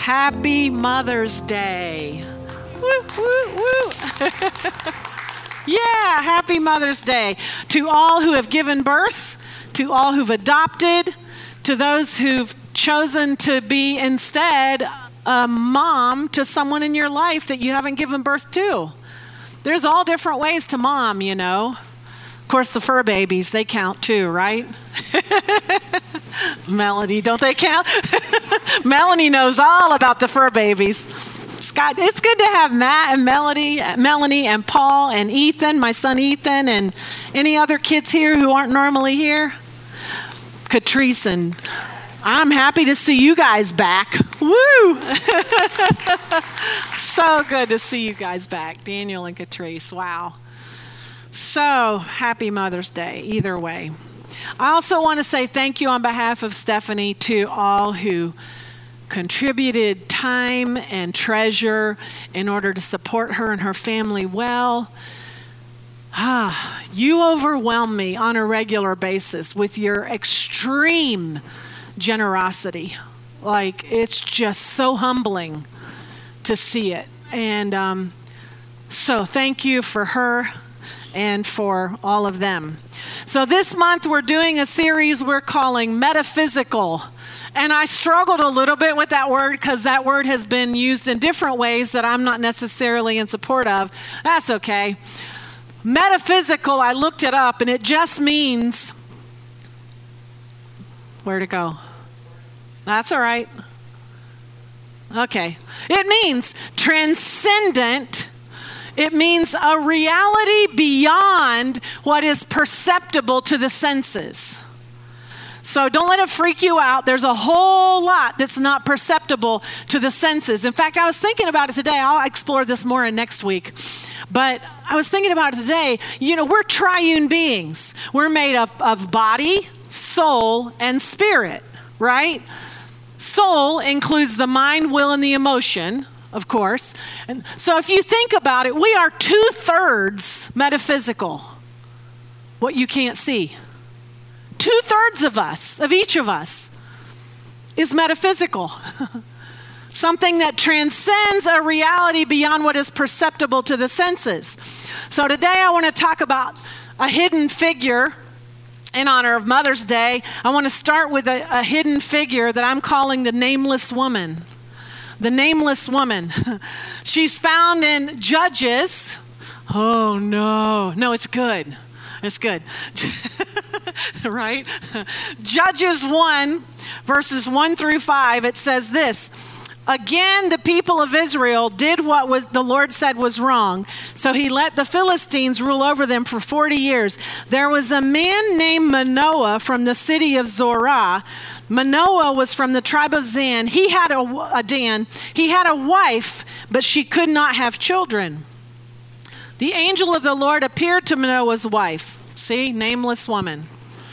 Happy Mother's Day. Woo, woo, woo. Yeah, happy Mother's Day to all who have given birth, to all who've adopted, to those who've chosen to be instead a mom to someone in your life that you haven't given birth to. There's all different ways to mom, you know. Of course, the fur babies, they count too, right? Melanie, don't they count? Melanie knows all about the fur babies. It's good to have Matt and Melanie and Paul and Ethan, my son Ethan, and any other kids here who aren't normally here. Catrice, and I'm happy to see you guys back. Woo! So good to see you guys back, Daniel and Catrice. Wow. So happy Mother's Day, either way. I also want to say thank you on behalf of Stephanie to all who contributed time and treasure in order to support her and her family well. You overwhelm me on a regular basis with your extreme generosity. Like, it's just so humbling to see it. And so thank you for her and for all of them. So this month we're doing a series we're calling Metaphysical. And I struggled a little bit with that word because that word has been used in different ways that I'm not necessarily in support of. That's okay. Metaphysical, I looked it up, and it just means, where to go? That's all right. Okay. It means transcendent. It means a reality beyond what is perceptible to the senses. So don't let it freak you out. There's a whole lot that's not perceptible to the senses. In fact, I was thinking about it today. I'll explore this more in next week. But I was thinking about it today. You know, we're triune beings. We're made of body, soul, and spirit, right? Soul includes the mind, will, and the emotion, of course. And so if you think about it, we are 2/3 metaphysical, what you can't see. 2/3 of us, of each of us, is metaphysical. Something that transcends a reality beyond what is perceptible to the senses. So today I want to talk about a hidden figure in honor of Mother's Day. I want to start with a hidden figure that I'm calling the Nameless Woman. The Nameless Woman. She's found in Judges. Oh, no. No, it's good. It's good. Right? Judges 1, verses 1 through 5, it says this. Again, the people of Israel did what the Lord said was wrong. So he let the Philistines rule over them for 40 years. There was a man named Manoah from the city of Zorah. Manoah was from the tribe of Dan. He had a wife, but she could not have children. The angel of the Lord appeared to Manoah's wife. See, nameless woman.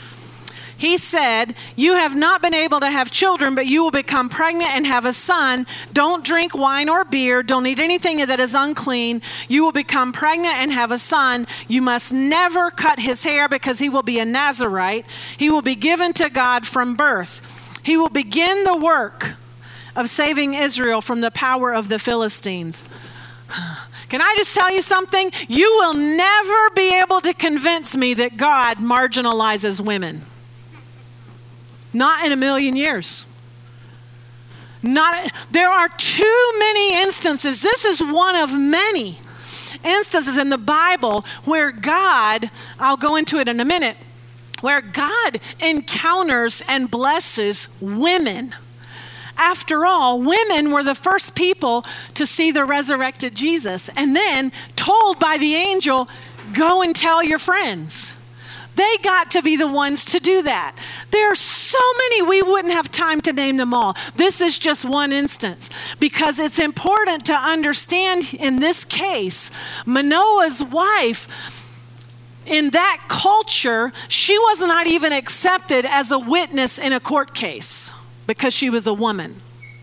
He said, you have not been able to have children, but you will become pregnant and have a son. Don't drink wine or beer. Don't eat anything that is unclean. You will become pregnant and have a son. You must never cut his hair because he will be a Nazirite. He will be given to God from birth. He will begin the work of saving Israel from the power of the Philistines. Can I just tell you something? You will never be able to convince me that God marginalizes women. Not in a million years. There are too many instances. This is one of many instances in the Bible where God, I'll go into it in a minute, where God encounters and blesses women. After all, women were the first people to see the resurrected Jesus, and then told by the angel, go and tell your friends. They got to be the ones to do that. There are so many, we wouldn't have time to name them all. This is just one instance because it's important to understand in this case, Manoah's wife, in that culture, she was not even accepted as a witness in a court case because she was a woman.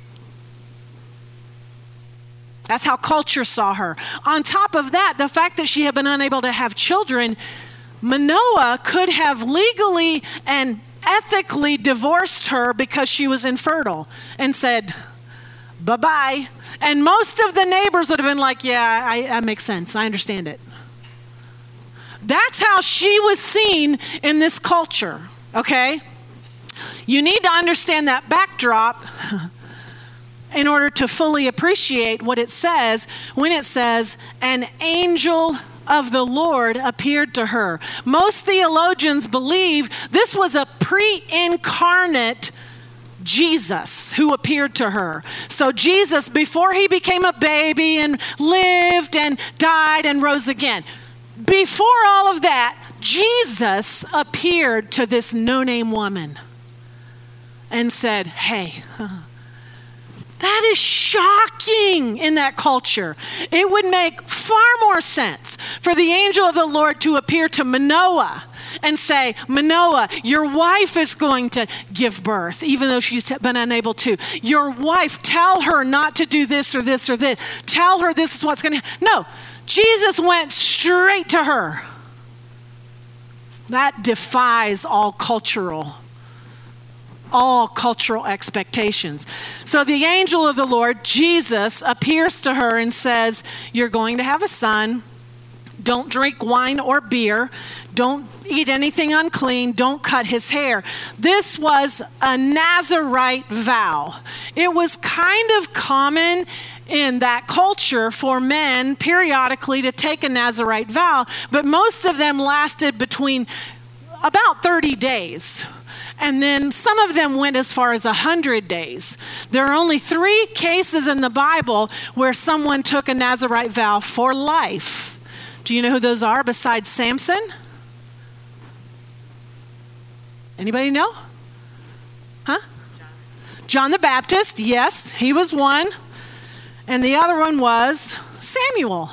That's how culture saw her. On top of that, the fact that she had been unable to have children, Manoah could have legally and ethically divorced her because she was infertile and said, Bye-bye. And most of the neighbors would have been like, yeah, that makes sense. I understand it. That's how she was seen in this culture, okay? You need to understand that backdrop in order to fully appreciate what it says when it says, an angel of the Lord appeared to her. Most theologians believe this was a pre-incarnate Jesus who appeared to her. So Jesus, before he became a baby and lived and died and rose again, before all of that, Jesus appeared to this no-name woman and said, hey, that is shocking in that culture. It would make far more sense for the angel of the Lord to appear to Manoah and say, Manoah, your wife is going to give birth, even though she's been unable to. Your wife, tell her not to do this or this or this. Tell her this is what's going to happen. No, Jesus went straight to her. That defies all cultural expectations. So the angel of the Lord, Jesus, appears to her and says, you're going to have a son. Don't drink wine or beer. Don't eat anything unclean. Don't cut his hair. This was a Nazirite vow. It was kind of common in that culture for men periodically to take a Nazirite vow, but most of them lasted between about 30 days. And then some of them went as far as 100 days. There are only 3 cases in the Bible where someone took a Nazirite vow for life. Do you know who those are besides Samson? Anybody know? Huh? John the Baptist, yes, he was one. And the other one was Samuel.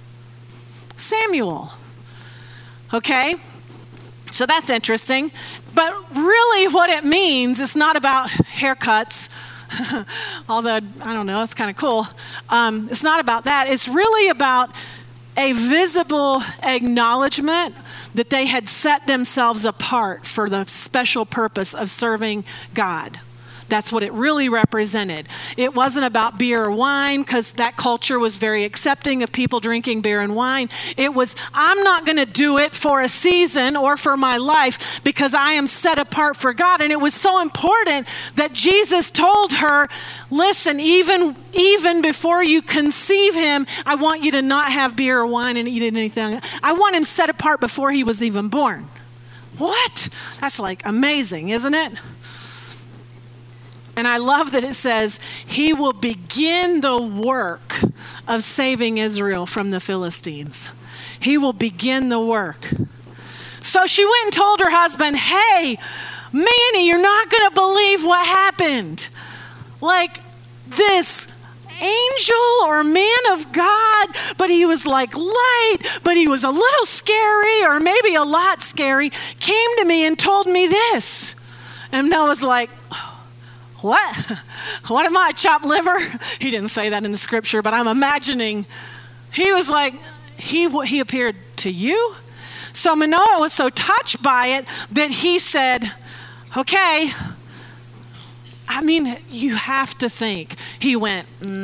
Okay? So that's interesting. But really what it means, it's not about haircuts, although, I don't know, it's kind of cool. It's not about that. It's really about a visible acknowledgement that they had set themselves apart for the special purpose of serving God. That's what it really represented. It wasn't about beer or wine, because that culture was very accepting of people drinking beer and wine. It was, I'm not going to do it for a season or for my life because I am set apart for God. And it was so important that Jesus told her, listen, even before you conceive him, I want you to not have beer or wine and eat anything. I want him set apart before he was even born. What? That's like amazing, isn't it? And I love that it says, he will begin the work of saving Israel from the Philistines. He will begin the work. So she went and told her husband, hey, Manny, you're not going to believe what happened. Like this angel or man of God, but he was like light, but he was a little scary or maybe a lot scary, came to me and told me this. And Noah's like, what? What am I, chopped liver? He didn't say that in the scripture, but I'm imagining he was like, he appeared to you? So Manoah was so touched by it that he said, okay, I mean, you have to think. He went,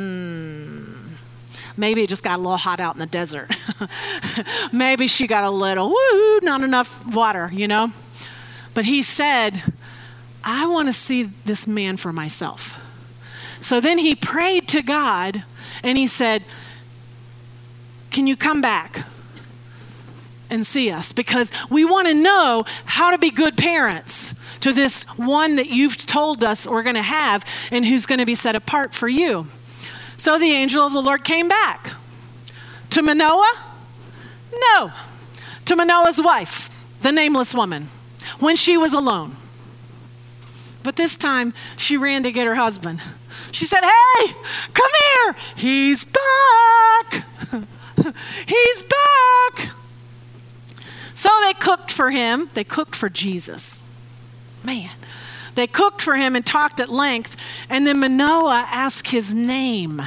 maybe it just got a little hot out in the desert. Maybe she got a little, not enough water, you know? But he said, I want to see this man for myself. So then he prayed to God and he said, can you come back and see us? Because we want to know how to be good parents to this one that you've told us we're going to have and who's going to be set apart for you. So the angel of the Lord came back. To Manoah? No. To Manoah's wife, the nameless woman, when she was alone. But this time, she ran to get her husband. She said, hey, come here. He's back. He's back. So they cooked for him. They cooked for Jesus. Man. They cooked for him and talked at length. And then Manoah asked his name.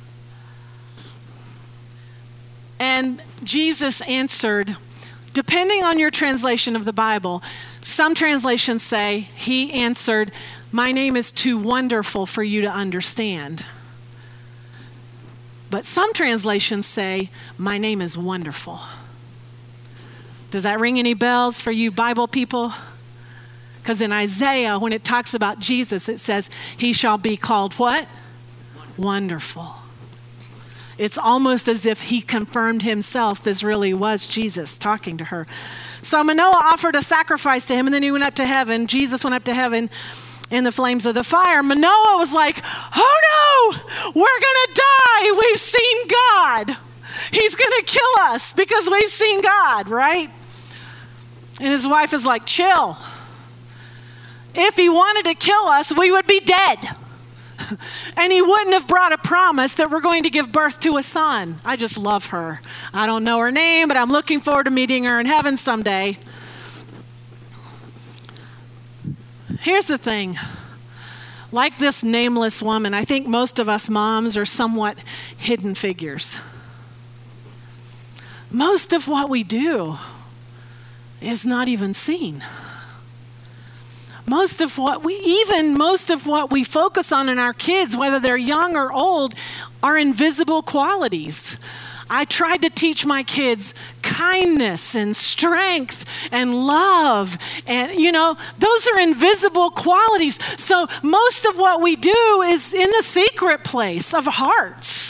And Jesus answered, depending on your translation of the Bible, some translations say he answered, my name is too wonderful for you to understand. But some translations say, my name is Wonderful. Does that ring any bells for you Bible people? Because in Isaiah, when it talks about Jesus, it says, he shall be called what? Wonderful. It's almost as if he confirmed himself this really was Jesus talking to her. So Manoah offered a sacrifice to him, and then he went up to heaven. Jesus went up to heaven in the flames of the fire. Manoah was like, oh no, we're going to die. We've seen God. He's going to kill us because we've seen God, right? And his wife is like, chill. If he wanted to kill us, we would be dead. And he wouldn't have brought a promise that we're going to give birth to a son. I just love her. I don't know her name, but I'm looking forward to meeting her in heaven someday. Here's the thing. Like this nameless woman, I think most of us moms are somewhat hidden figures. Most of what we do is not even seen. Most of what we focus on in our kids, whether they're young or old, are invisible qualities. I tried to teach my kids kindness and strength and love. And, those are invisible qualities. So most of what we do is in the secret place of hearts.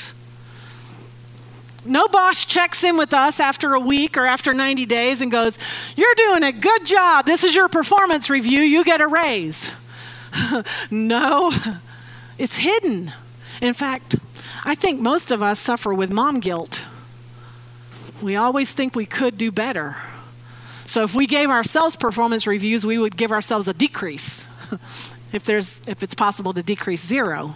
No boss checks in with us after a week or after 90 days and goes, you're doing a good job. This is your performance review. You get a raise. No, it's hidden. In fact, I think most of us suffer with mom guilt. We always think we could do better. So if we gave ourselves performance reviews, we would give ourselves a decrease. if it's possible to decrease 0.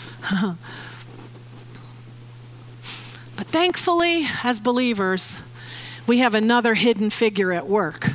But thankfully, as believers, we have another hidden figure at work.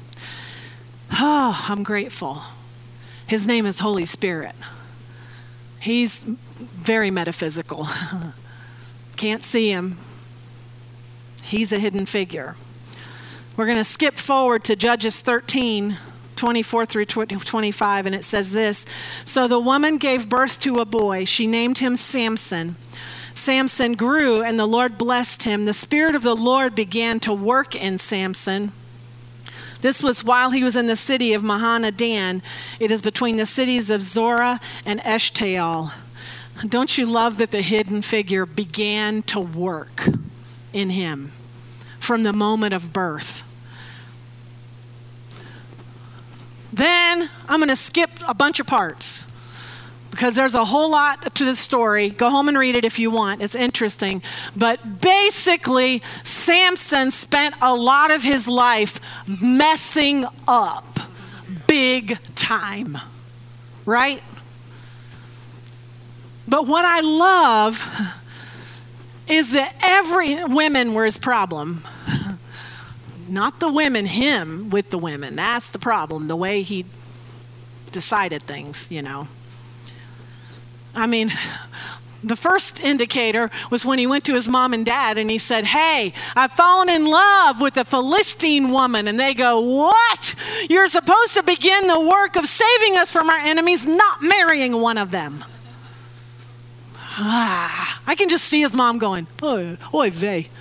Oh, I'm grateful. His name is Holy Spirit. He's very metaphysical. Can't see him. He's a hidden figure. We're going to skip forward to Judges 13, 24 through 25, and it says this. So the woman gave birth to a boy. She named him Samson. Samson grew, and the Lord blessed him. The Spirit of the Lord began to work in Samson. This was while he was in the city of Mahanadan. It is between the cities of Zorah and Eshtaol. Don't you love that the hidden figure began to work in him from the moment of birth? Then I'm going to skip a bunch of parts, because there's a whole lot to the story. Go home and read it if you want. It's interesting. But basically, Samson spent a lot of his life messing up big time, right? But what I love is that women were his problem. Not the women, him with the women. That's the problem, the way he decided things, I mean, the first indicator was when he went to his mom and dad and he said, hey, I've fallen in love with a Philistine woman. And they go, what? You're supposed to begin the work of saving us from our enemies, not marrying one of them. I can just see his mom going, oy vey.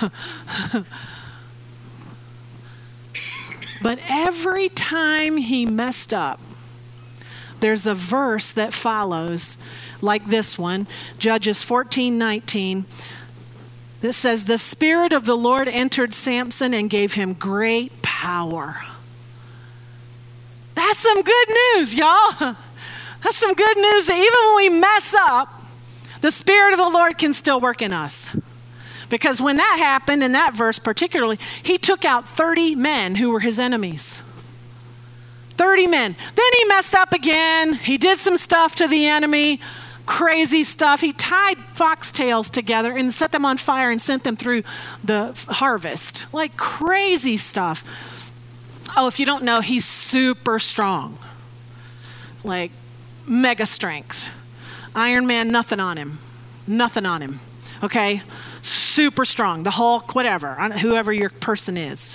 But every time he messed up, there's a verse that follows, like this one, Judges 14:19, that says, the Spirit of the Lord entered Samson and gave him great power. That's some good news, y'all. That's some good news that even when we mess up, the Spirit of the Lord can still work in us. Because when that happened, in that verse particularly, he took out 30 men who were his enemies. 30 men. Then he messed up again. He did some stuff to the enemy, crazy stuff. He tied foxtails together and set them on fire and sent them through the harvest. Like crazy stuff. Oh, if you don't know, he's super strong. Like mega strength. Iron Man, nothing on him. Nothing on him. Okay? Super strong. The Hulk, whatever. Whoever your person is.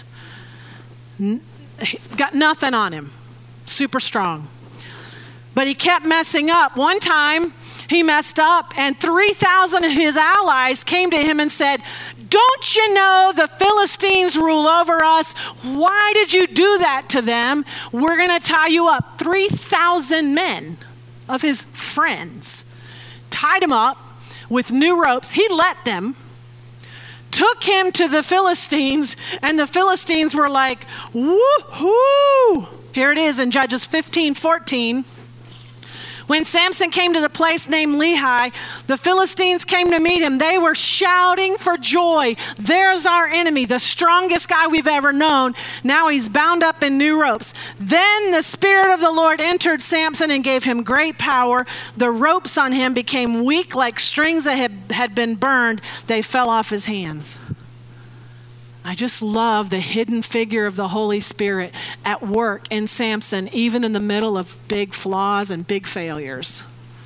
Got nothing on him. Super strong. But he kept messing up. One time, he messed up, and 3,000 of his allies came to him and said, don't you know the Philistines rule over us? Why did you do that to them? We're going to tie you up. 3,000 men of his friends tied him up with new ropes. He let them, took him to the Philistines, and the Philistines were like, woo-hoo! Here it is in Judges 15:14. When Samson came to the place named Lehi, the Philistines came to meet him. They were shouting for joy. There's our enemy, the strongest guy we've ever known. Now he's bound up in new ropes. Then the Spirit of the Lord entered Samson and gave him great power. The ropes on him became weak like strings that had been burned. They fell off his hands. I just love the hidden figure of the Holy Spirit at work in Samson, even in the middle of big flaws and big failures.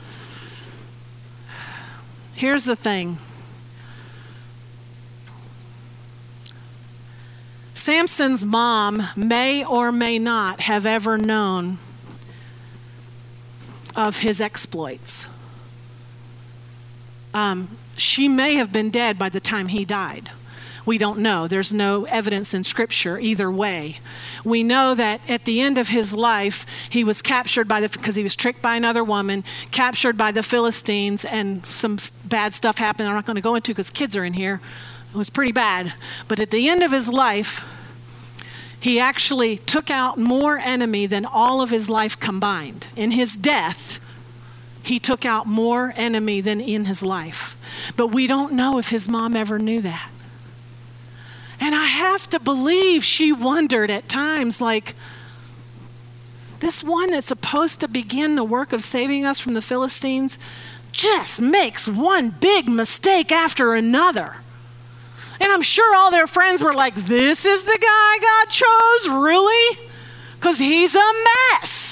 Here's the thing. Samson's mom may or may not have ever known of his exploits. She may have been dead by the time he died. We don't know. There's no evidence in Scripture either way. We know that at the end of his life, he was captured because he was tricked by another woman, captured by the Philistines, and some bad stuff happened I'm not going to go into because kids are in here. It was pretty bad. But at the end of his life, he actually took out more enemy than all of his life combined. In his death, he took out more enemy than in his life. But we don't know if his mom ever knew that. And I have to believe she wondered at times, like, this one that's supposed to begin the work of saving us from the Philistines just makes one big mistake after another. And I'm sure all their friends were like, this is the guy God chose, really? Because he's a mess.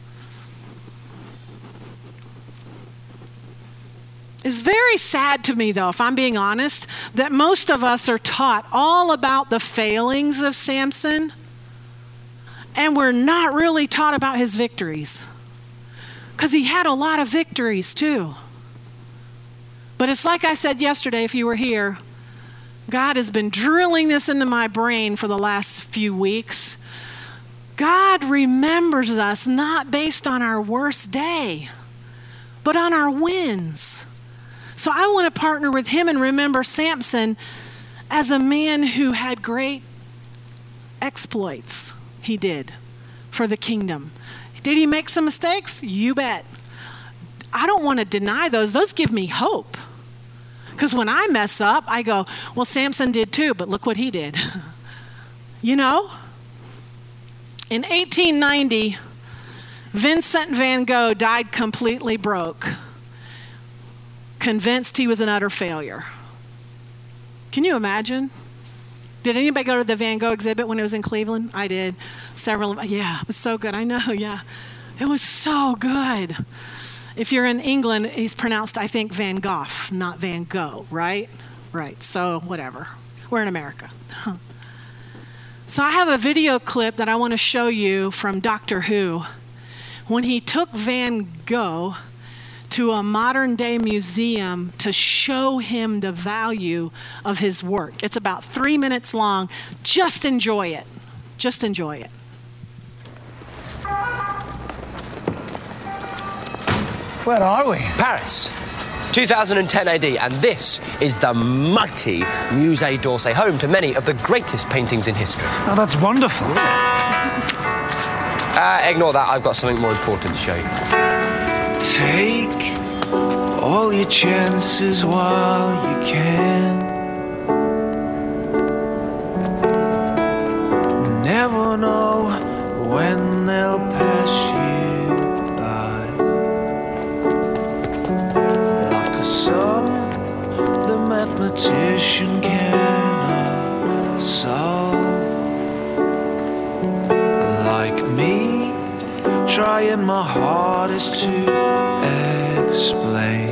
It's very sad to me, though, if I'm being honest, that most of us are taught all about the failings of Samson, and we're not really taught about his victories. Because he had a lot of victories, too. But it's like I said yesterday, if you were here, God has been drilling this into my brain for the last few weeks. God remembers us not based on our worst day, but on our wins. So I want to partner with him and remember Samson as a man who had great exploits. He did for the kingdom. Did he make some mistakes? You bet. I don't want to deny those. Those give me hope. Because when I mess up, I go, well, Samson did too, but look what he did. You know? In 1890, Vincent van Gogh died completely broke, convinced he was an utter failure. Can you imagine? Did anybody go to the Van Gogh exhibit when it was in Cleveland? I did. Several. Yeah, it was so good. I know, yeah. It was so good. If you're in England, he's pronounced, I think, Van Gogh, not Van Gogh, right? Right. So whatever. We're in America. So I have a video clip that I want to show you from Doctor Who when he took Van Gogh to a modern day museum to show him the value of his work. It's about 3 minutes long. Just enjoy it. Just enjoy it. Where are we? Paris, 2010 AD, and this is the mighty Musée d'Orsay, home to many of the greatest paintings in history. Oh, that's wonderful. Ignore that, I've got something more important to show you. Take all your chances while you can. Never know when they'll pass you by. Like a sum the mathematician cannot solve. Like me, trying my hardest to explain.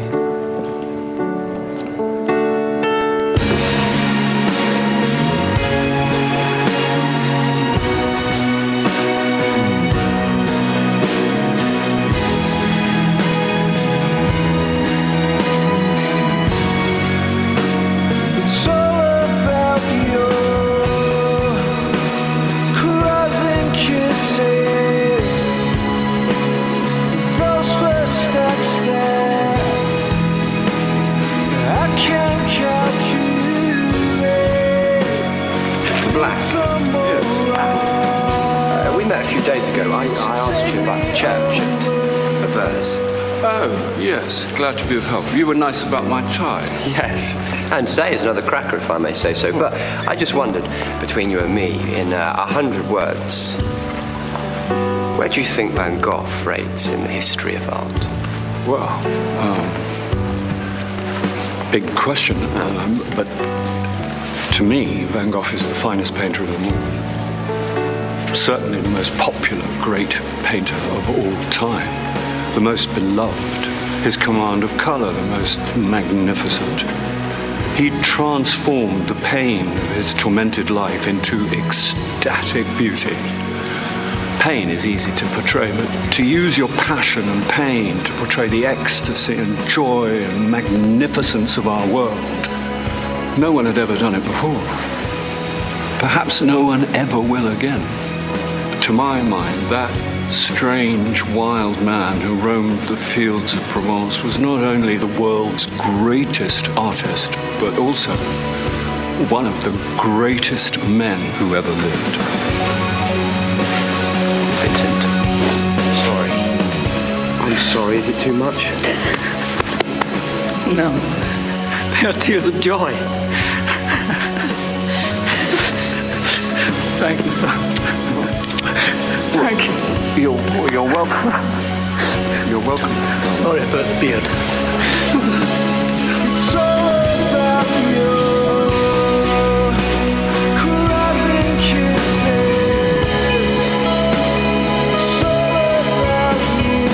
can't calculate. Mr. Black. We met a few days ago. I asked you about the church at Avers. Oh, yes. Glad to be of help. You were nice about my tie. Yes, and today is another cracker, if I may say so. But I just wondered, between you and me, in 100 words, where do you think Van Gogh rates in the history of art? Well, big question. But to me, Van Gogh is the finest painter of them all. Certainly the most popular, great painter of all time. The most beloved, his command of colour the most magnificent. He transformed the pain of his tormented life into ecstatic beauty. Pain is easy to portray, but to use your passion and pain to portray the ecstasy and joy and magnificence of our world, no one had ever done it before. Perhaps no one ever will again. To my mind, that strange, wild man who roamed the fields of Provence was not only the world's greatest artist, but also one of the greatest men who ever lived. Vincent, sorry. I'm sorry, is it too much? No. They are tears of joy. Thank you, sir. Thank you. You're welcome. You're welcome. Sorry about the beard. It's all about you. Caressing kisses. It's all about you.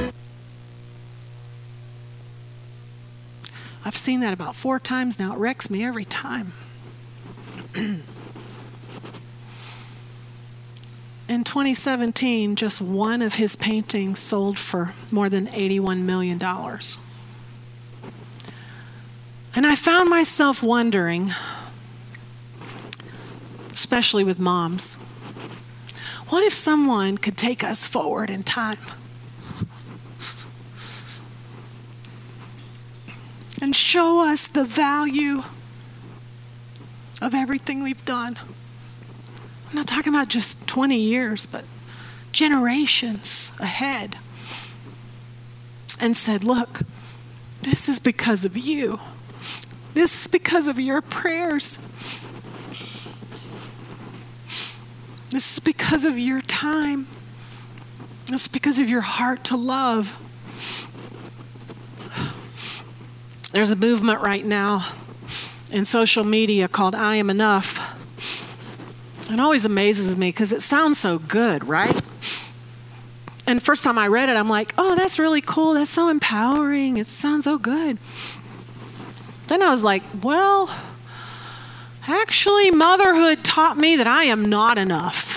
I've seen that about 4 times now. It wrecks me every time. In 2017, just one of his paintings sold for more than $81 million. And I found myself wondering, especially with moms, what if someone could take us forward in time and show us the value of everything we've done? I'm not talking about just 20 years, but generations ahead. And said, look, this is because of you. This is because of your prayers. This is because of your time. This is because of your heart to love. There's a movement right now in social media called I Am Enough. It always amazes me because it sounds so good, right? And the first time I read it, I'm like, oh, that's really cool. That's so empowering. It sounds so good. Then I was like, well, actually, motherhood taught me that I am not enough.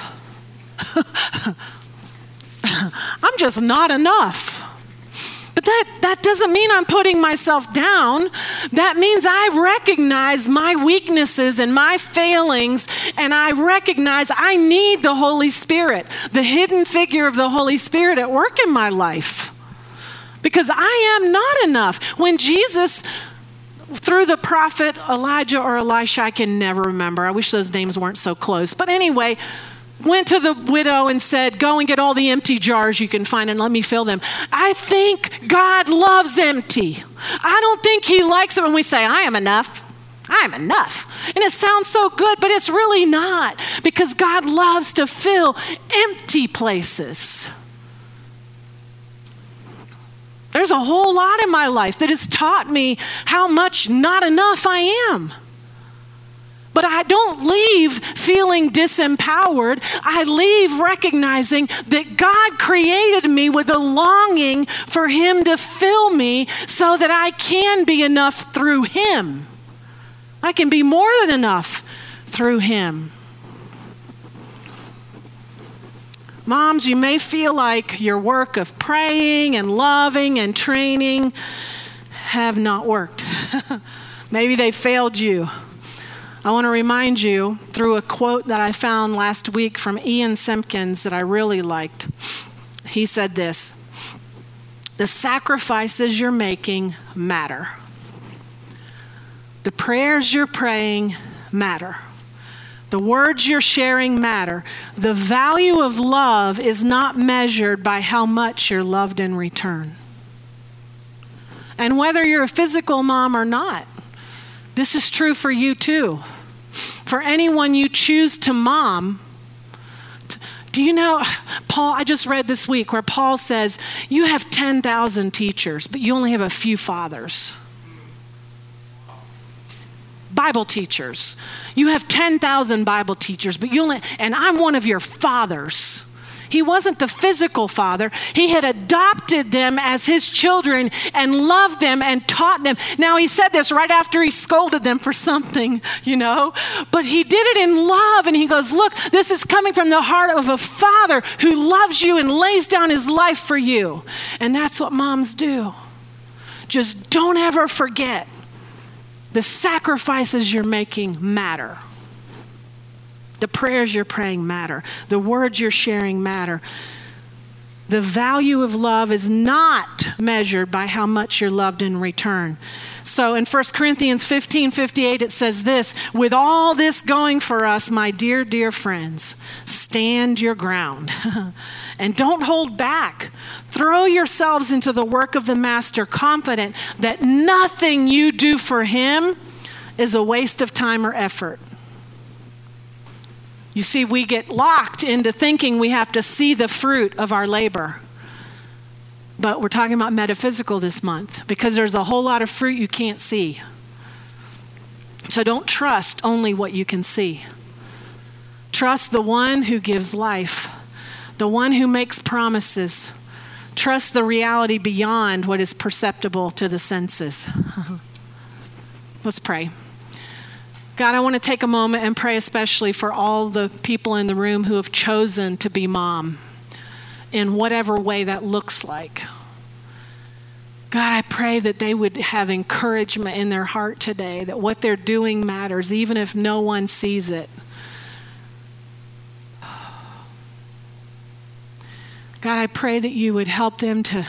I'm just not enough. But that doesn't mean I'm putting myself down. That means I recognize my weaknesses and my failings, and I recognize I need the Holy Spirit, the hidden figure of the Holy Spirit at work in my life. Because I am not enough. When Jesus, through the prophet Elijah or Elisha, I can never remember. I wish those names weren't so close. But anyway, went to the widow and said, go and get all the empty jars you can find and let me fill them. I think God loves empty. I don't think he likes it when we say, I am enough. I am enough. And it sounds so good, but it's really not, because God loves to fill empty places. There's a whole lot in my life that has taught me how much not enough I am. But I don't leave feeling disempowered. I leave recognizing that God created me with a longing for him to fill me so that I can be enough through him. I can be more than enough through him. Moms, you may feel like your work of praying and loving and training have not worked. Maybe they failed you. I want to remind you through a quote that I found last week from Ian Simpkins that I really liked. He said this: the sacrifices you're making matter. The prayers you're praying matter. The words you're sharing matter. The value of love is not measured by how much you're loved in return. And whether you're a physical mom or not, this is true for you too. For anyone you choose to mom, do you know, Paul, I just read this week where Paul says, you have 10,000 teachers, but you only have a few fathers. Bible teachers. You have 10,000 Bible teachers, but and I'm one of your fathers. He wasn't the physical father. He had adopted them as his children and loved them and taught them. Now, he said this right after he scolded them for something, but he did it in love. And he goes, look, this is coming from the heart of a father who loves you and lays down his life for you. And that's what moms do. Just don't ever forget the sacrifices you're making matter. The prayers you're praying matter. The words you're sharing matter. The value of love is not measured by how much you're loved in return. So in 1 Corinthians 15:58, it says this, with all this going for us, my dear, dear friends, stand your ground and don't hold back. Throw yourselves into the work of the master, confident that nothing you do for him is a waste of time or effort. You see, we get locked into thinking we have to see the fruit of our labor. But we're talking about metaphysical this month because there's a whole lot of fruit you can't see. So don't trust only what you can see. Trust the one who gives life, the one who makes promises. Trust the reality beyond what is perceptible to the senses. Let's pray. God, I want to take a moment and pray especially for all the people in the room who have chosen to be mom in whatever way that looks like. God, I pray that they would have encouragement in their heart today, that what they're doing matters, even if no one sees it. God, I pray that you would help them to,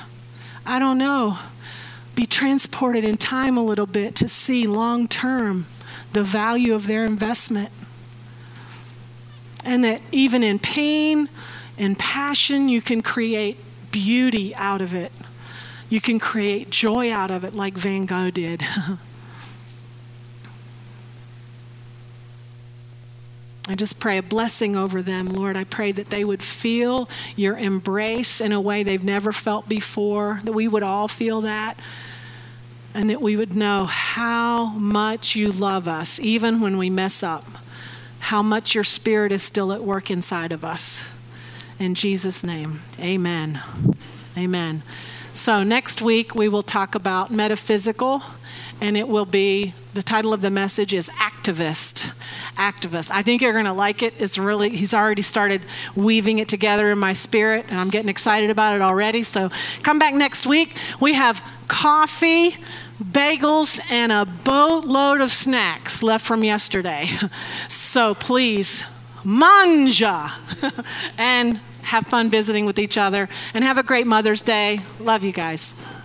be transported in time a little bit to see long term the value of their investment. And that even in pain and passion, you can create beauty out of it. You can create joy out of it like Van Gogh did. I just pray a blessing over them, Lord. I pray that they would feel your embrace in a way they've never felt before, that we would all feel that, and that we would know how much you love us, even when we mess up, how much your Spirit is still at work inside of us. In Jesus' name, amen. Amen. So next week we will talk about metaphysical, and it will be, the title of the message is Activist. Activist. I think you're going to like it. He's already started weaving it together in my spirit, and I'm getting excited about it already. So come back next week. We have coffee, bagels, and a boatload of snacks left from yesterday. So please, manja, and have fun visiting with each other, and have a great Mother's Day. Love you guys.